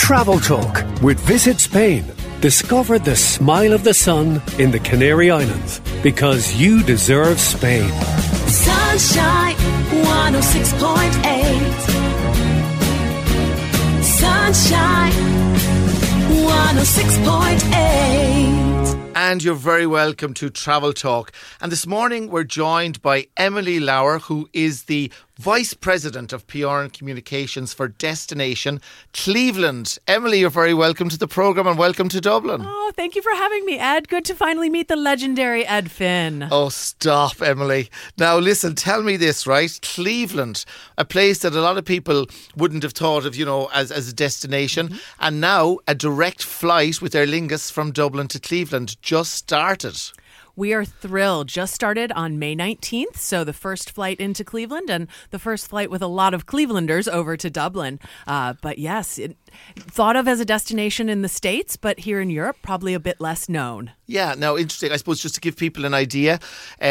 Travel Talk with Visit Spain. Discover the smile of the sun in the Canary Islands because you deserve Spain. Sunshine 106.8. Sunshine 106.8. And you're very welcome to Travel Talk. And this morning we're joined by Emily Lauer, who is the Vice President of PR and Communications for Destination Cleveland. Emily, you're very welcome to the programme and welcome to Dublin. Oh, thank you for having me, Ed. Good to finally meet the legendary Ed Finn. Oh, stop, Emily. Now, listen, tell me this, right? Cleveland, a place that a lot of people wouldn't have thought of, as a destination. Mm-hmm. And now a direct flight with Aer Lingus from Dublin to Cleveland just started. We are thrilled. Just started on May 19th, so the first flight into Cleveland and the first flight with a lot of Clevelanders over to Dublin. But yes, thought of as a destination in the States, but here in Europe, probably a bit less known. Yeah, now interesting, I suppose, just to give people an idea,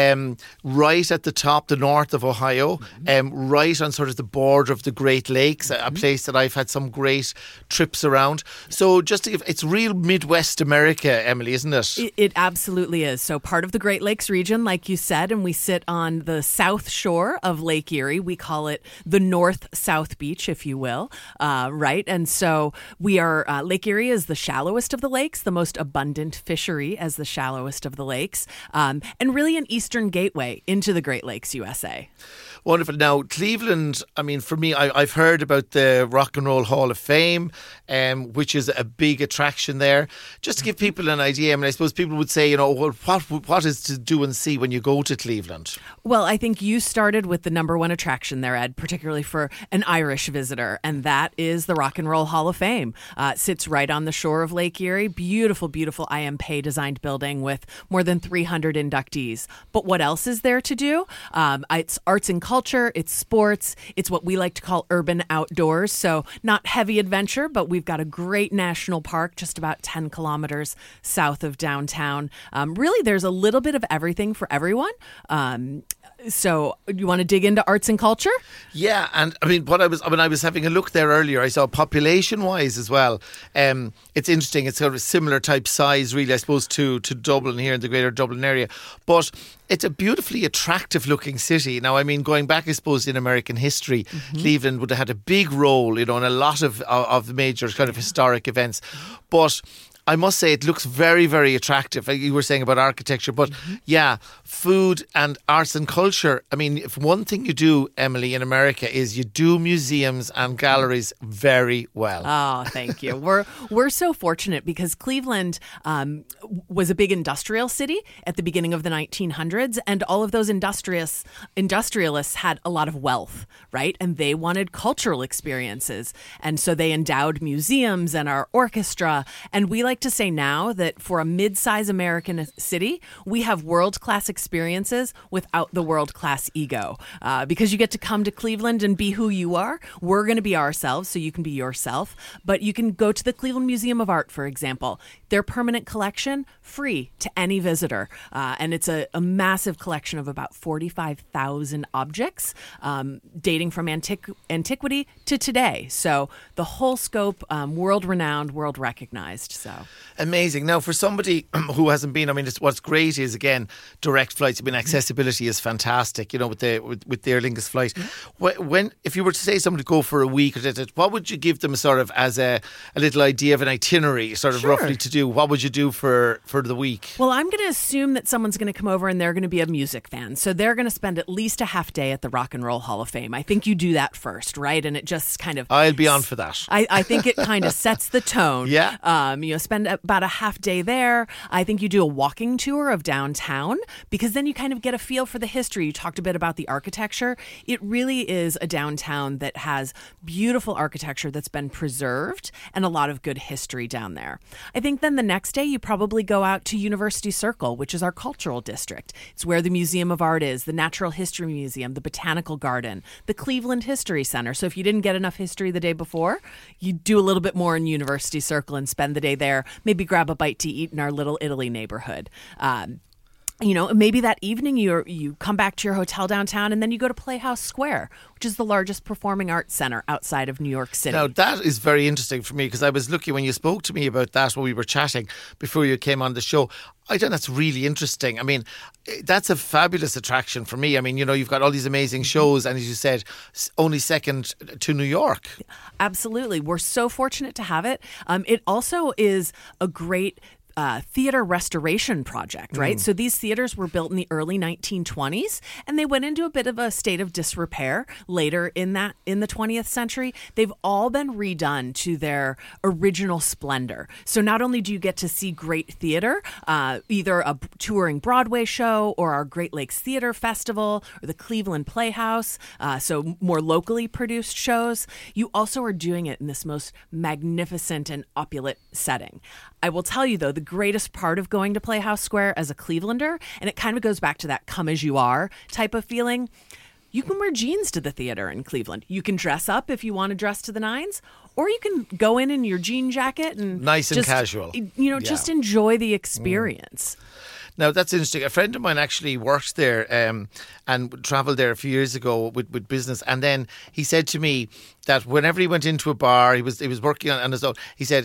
right at the top, the north of Ohio, right on sort of the border of the Great Lakes, a place that I've had some great trips around. So just to give, it's real Midwest America, Emily, isn't it? It absolutely is. So part of the Great Lakes region, like you said, and we sit on the south shore of Lake Erie. We call it the North-South Beach, if you will, right? And so we are, Lake Erie is the shallowest of the lakes, the most abundant fishery as the shallowest of the lakes, and really an eastern gateway into the Great Lakes, USA. Wonderful. Now, Cleveland, I mean, for me, I've heard about the Rock and Roll Hall of Fame, which is a big attraction there. Just to give people an idea, I mean, I suppose people would say, well, what is to do and see when you go to Cleveland? Well, I think you started with the number one attraction there, Ed, particularly for an Irish visitor, and that is the Rock and Roll Hall of Fame. It sits right on the shore of Lake Erie. Beautiful, beautiful I.M. Pei designed building with more than 300 inductees. But what else is there to do? It's arts and culture, it's sports, it's what we like to call urban outdoors. So not heavy adventure, but we've got a great national park just about 10 kilometers south of downtown. Really, there's a little bit of everything for everyone. So you want to dig into arts and culture? Yeah, and I mean, when I was having a look there earlier, I saw population-wise as well. It's interesting. It's sort of a similar type size, really, I suppose, to Dublin here in the greater Dublin area. But it's a beautifully attractive-looking city. Now, I mean, going back, I suppose, in American history, Cleveland would have had a big role, in a lot of the major kind of historic events. But I must say it looks very, very attractive. You were saying about architecture, but yeah, food and arts and culture. I mean, if one thing you do, Emily, in America is you do museums and galleries very well. Oh, thank you. We're so fortunate because Cleveland was a big industrial city at the beginning of the 1900s, and all of those industrialists had a lot of wealth, right? And they wanted cultural experiences. And so they endowed museums and our orchestra, and we like to say now that for a mid-size American city, we have world-class experiences without the world-class ego. Because you get to come to Cleveland and be who you are. We're going to be ourselves, so you can be yourself. But you can go to the Cleveland Museum of Art, for example. Their permanent collection, free to any visitor. And it's a massive collection of about 45,000 objects dating from antiquity to today. So the whole scope, world-renowned, world-recognized. So amazing. Now, for somebody who hasn't been, I mean, what's great is, again, direct flights. I mean, accessibility is fantastic, with the Aer Lingus flight. When, if you were to say somebody go for a week, what would you give them sort of as a little idea of an itinerary, sort of roughly to do? What would you do for the week? Well, I'm going to assume that someone's going to come over and they're going to be a music fan. So they're going to spend at least a half day at the Rock and Roll Hall of Fame. I think you do that first, right? And it just kind of... I'll be on for that. I think it kind of sets the tone. Yeah. Spend about a half day there. I think you do a walking tour of downtown because then you kind of get a feel for the history. You talked a bit about the architecture. It really is a downtown that has beautiful architecture that's been preserved and a lot of good history down there. I think then the next day you probably go out to University Circle, which is our cultural district. It's where the Museum of Art is, the Natural History Museum, the Botanical Garden, the Cleveland History Center. So if you didn't get enough history the day before, you do a little bit more in University Circle and spend the day there. Maybe grab a bite to eat in our Little Italy neighborhood. maybe that evening you come back to your hotel downtown and then you go to Playhouse Square, which is the largest performing arts center outside of New York City. Now, that is very interesting for me because I was looking when you spoke to me about that when we were chatting before you came on the show. I think that's really interesting. I mean, that's a fabulous attraction for me. I mean, you've got all these amazing shows and, as you said, only second to New York. Absolutely. We're so fortunate to have it. It also is a great theater restoration project, right? So these theaters were built in the early 1920s and they went into a bit of a state of disrepair later in the 20th century. They've all been redone to their original splendor. So not only do you get to see great theater, either a touring Broadway show or our Great Lakes Theater Festival or the Cleveland Playhouse, so more locally produced shows, you also are doing it in this most magnificent and opulent setting. I will tell you, though, the greatest part of going to Playhouse Square as a Clevelander, and it kind of goes back to that come as you are type of feeling, you can wear jeans to the theater in Cleveland. You can dress up if you want to dress to the nines, or you can go in your jean jacket and nice and casual. Just enjoy the experience. Now, that's interesting. A friend of mine actually worked there and travelled there a few years ago with business. And then he said to me that whenever he went into a bar, he was working on his own. He said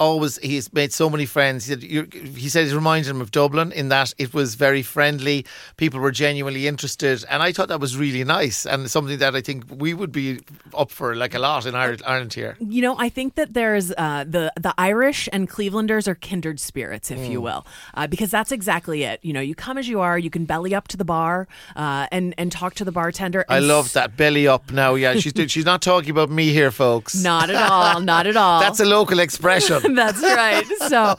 he's made so many friends. He said it reminded him of Dublin in that it was very friendly. People were genuinely interested. And I thought that was really nice and something that I think we would be up for like a lot in Ireland here. I think that there's the Irish and Clevelanders are kindred spirits, if you will, because that's exactly it. You come as you are. You can belly up to the bar and talk to the bartender. I love that belly up now. Yeah, she's not talking about me here, folks. Not at all. Not at all. That's a local expression. That's right. So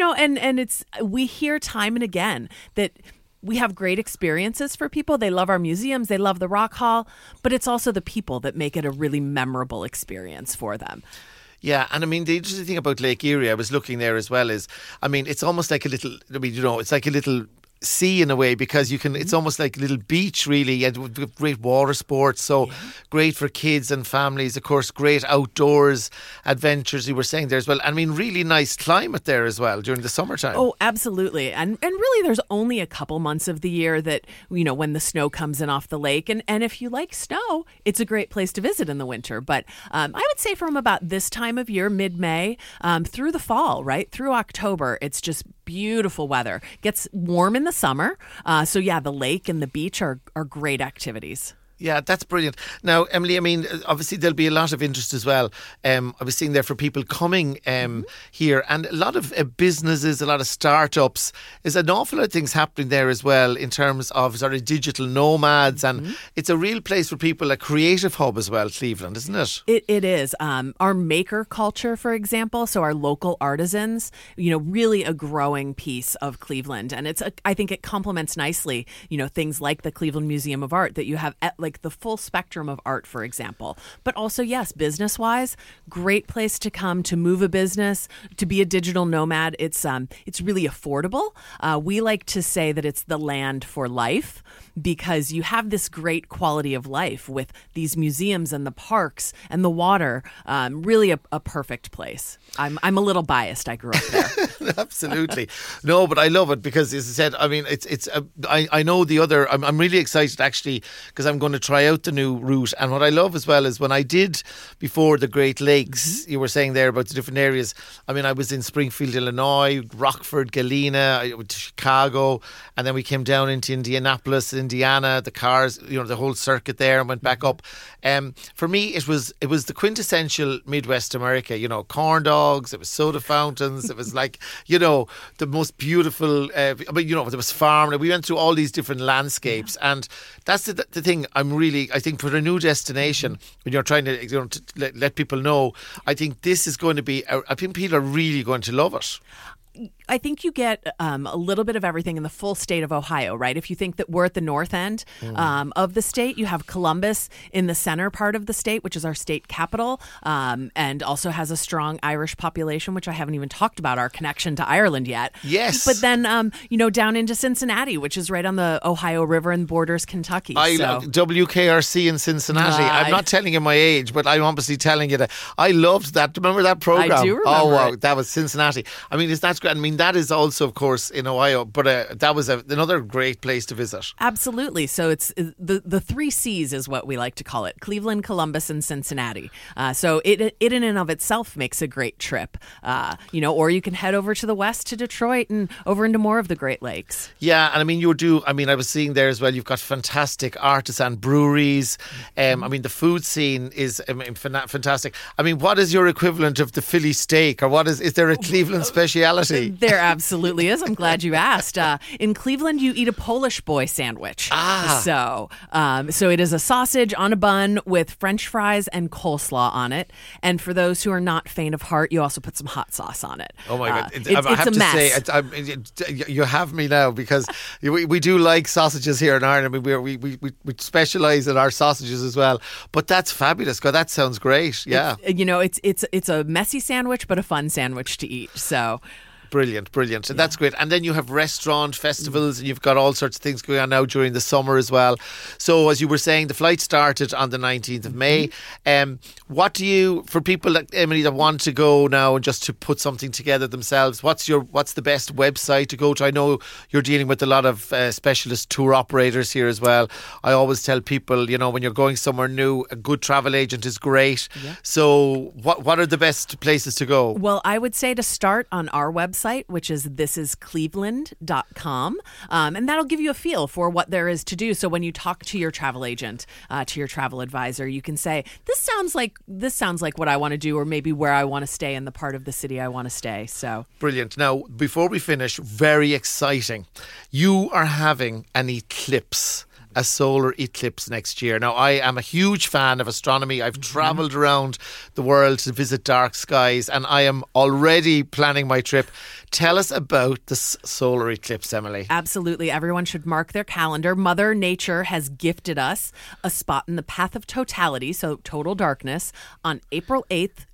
and we hear time and again that we have great experiences for people. They love our museums. They love the Rock Hall. But it's also the people that make it a really memorable experience for them. Yeah, and I mean, the interesting thing about Lake Erie, I was looking there as well, is, I mean, it's almost like a little, it's like a little sea in a way because it's almost like a little beach really, and with great water sports, so great for kids and families, of course, great outdoors adventures you were saying there as well. I mean, really nice climate there as well during the summertime. Oh, absolutely. And really there's only a couple months of the year that, when the snow comes in off the lake, and if you like snow, it's a great place to visit in the winter. But I would say from about this time of year, mid-May, through the fall, right through October, it's just beautiful weather. Gets warm in the summer. So the lake and the beach are great activities. Yeah, that's brilliant. Now, Emily, I mean, obviously there'll be a lot of interest as well. I was seeing there for people coming here, and a lot of businesses, a lot of startups. There's an awful lot of things happening there as well in terms of sort of digital nomads, and it's a real place for people, a creative hub as well, Cleveland, isn't it? It is. Our maker culture, for example, so our local artisans, really a growing piece of Cleveland. And I think it complements nicely, things like the Cleveland Museum of Art that you have like the full spectrum of art, for example. But also, yes, business-wise, great place to come to move a business, to be a digital nomad. It's really affordable. We like to say that it's the land for life because you have this great quality of life with these museums and the parks and the water. Really a perfect place. I'm a little biased. I grew up there. Absolutely. No, but I love it because, as I said, I mean, I know the other. I'm really excited actually because I'm going to try out the new route. And what I love as well is when I did before the Great Lakes, you were saying there about the different areas. I mean, I was in Springfield, Illinois, Rockford, Galena, I went to Chicago, and then we came down into Indianapolis, Indiana, the cars, the whole circuit there, and went back up. For me, it was the quintessential Midwest America. Corn dogs, it was soda fountains, it was like the most beautiful. There was farm. We went through all these different landscapes, and that's the thing. I think for a new destination, when you're trying to let people know, I think this is going to be. I think people are really going to love it. I think you get a little bit of everything in the full state of Ohio, right? If you think that we're at the north end of the state, you have Columbus in the center part of the state, which is our state capital, and also has a strong Irish population, which I haven't even talked about our connection to Ireland yet. Yes. But then, down into Cincinnati, which is right on the Ohio River and borders Kentucky. I love WKRC in Cincinnati. I'm not telling you my age, but I'm obviously telling you that I loved that. Remember that program? I do remember. Oh, wow. That was Cincinnati. I mean, that's great. I mean, mean, that is also, of course, in Ohio, but that was another great place to visit. Absolutely. So it's the 3 C's is what we like to call it: Cleveland, Columbus, and Cincinnati. So it in and of itself makes a great trip. Or you can head over to the west to Detroit and over into more of the Great Lakes. Yeah, and I mean, I was seeing there as well, you've got fantastic artisan breweries. I mean, the food scene is fantastic. I mean, what is your equivalent of the Philly steak, or is there a Cleveland speciality? There absolutely is. I'm glad you asked. In Cleveland, you eat a Polish boy sandwich. So it is a sausage on a bun with French fries and coleslaw on it. And for those who are not faint of heart, you also put some hot sauce on it. Oh my God. I have to say, you have me now, because we do like sausages here in Ireland. We specialise in our sausages as well. But that's fabulous. God, that sounds great. Yeah. It's a messy sandwich, but a fun sandwich to eat. So. Brilliant. And that's great. And then you have restaurant festivals, and you've got all sorts of things going on now during the summer as well. So as you were saying, the flight started on the 19th of May. For people like Emily that want to go now and just to put something together themselves, what's the best website to go to? I know you're dealing with a lot of specialist tour operators here as well. I always tell people, when you're going somewhere new, a good travel agent is great. Yeah. So what are the best places to go? Well, I would say to start on our website, which is thisiscleveland.com, and that'll give you a feel for what there is to do. So when you talk to your travel agent, to your travel advisor, you can say, this sounds like what I want to do, or maybe where I want to stay in the part of the city I want to stay. So brilliant. Now, before we finish, very exciting, you are having an eclipse, a solar eclipse next year. Now, I am a huge fan of astronomy. I've travelled around the world to visit dark skies, and I am already planning my trip. Tell us about the solar eclipse, Emily. Absolutely. Everyone should mark their calendar. Mother Nature has gifted us a spot in the path of totality, so total darkness, on April 8th,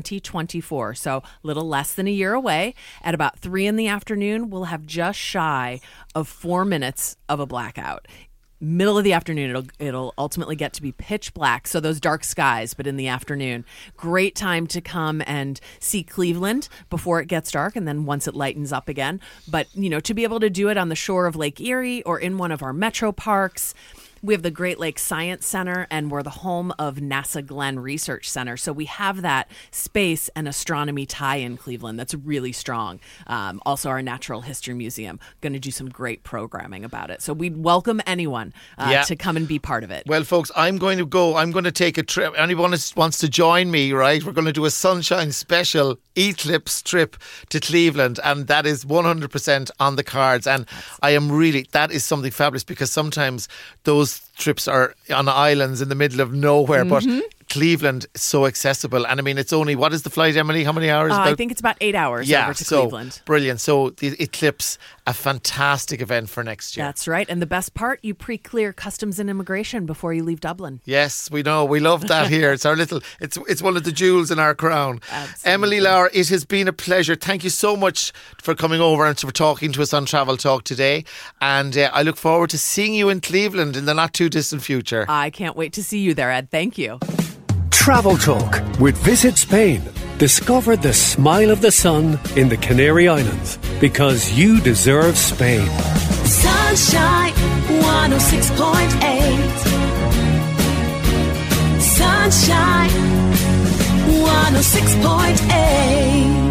2024. So a little less than a year away. At about 3 p.m, we'll have just shy of 4 minutes of a blackout. Middle of the afternoon, it'll ultimately get to be pitch black, so those dark skies, but in the afternoon. Great time to come and see Cleveland before it gets dark, and then once it lightens up again. But, to be able to do it on the shore of Lake Erie or in one of our metro parks. We have the Great Lakes Science Center, and we're the home of NASA Glenn Research Center. So we have that space and astronomy tie in Cleveland that's really strong. Also, our Natural History Museum, going to do some great programming about it. So we'd welcome anyone to come and be part of it. Well, folks, I'm going to go. I'm going to take a trip. Anyone wants to join me, right? We're going to do a Sunshine Special eclipse trip to Cleveland, and that is 100% on the cards. And that is something fabulous, because sometimes those trips are on islands in the middle of nowhere, but Cleveland is so accessible. And I mean, it's only, what is the flight, Emily? How many hours? I think it's about 8 hours over to Cleveland. Brilliant. So the eclipse, a fantastic event for next year. That's right. And the best part, you pre-clear customs and immigration before you leave Dublin. Yes, we know. We love that here. It's it's one of the jewels in our crown. Absolutely. Emily Lauer, it has been a pleasure. Thank you so much for coming over and for talking to us on Travel Talk today. And I look forward to seeing you in Cleveland in the not too distant future. I can't wait to see you there, Ed. Thank you. Travel Talk with Visit Spain. Discover the smile of the sun in the Canary Islands, because you deserve Spain. Sunshine 106.8. Sunshine 106.8.